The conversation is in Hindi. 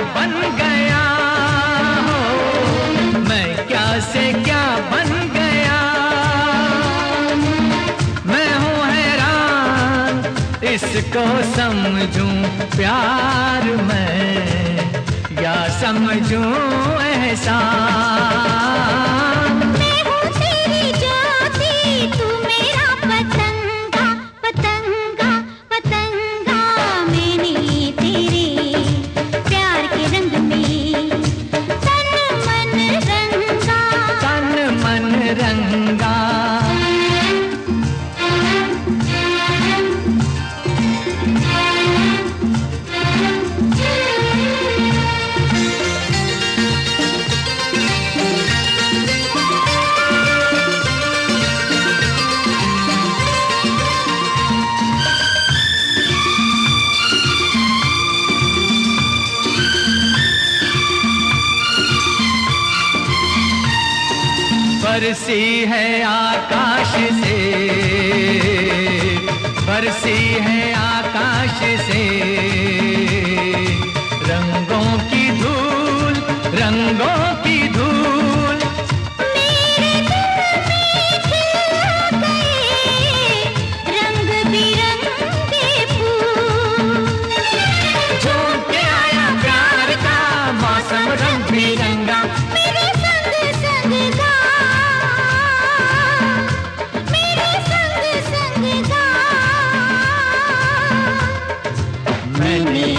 बन गया हो, मैं क्या से क्या बन गया। मैं हूँ हैरान, इसको समझूं प्यार मैं या समझूं एहसान। मैं हूँ तेरी ज्योति, तू मेरा पतंगा, पतंगा, पतंगा। मैंने तेरे प्यार के रंग में तन मन रंगा, तन मन रंगा। बरसी है आकाश से, बरसी है आकाश से रंगों की धूल, रंगों की धूल। मेरे दिल में खिल गए रंग बिरंगे फूल। झूम के आया प्यार का मौसम रंग बिरंगा। मेरे संग संग गा, मेरे संग संग गा। मैंने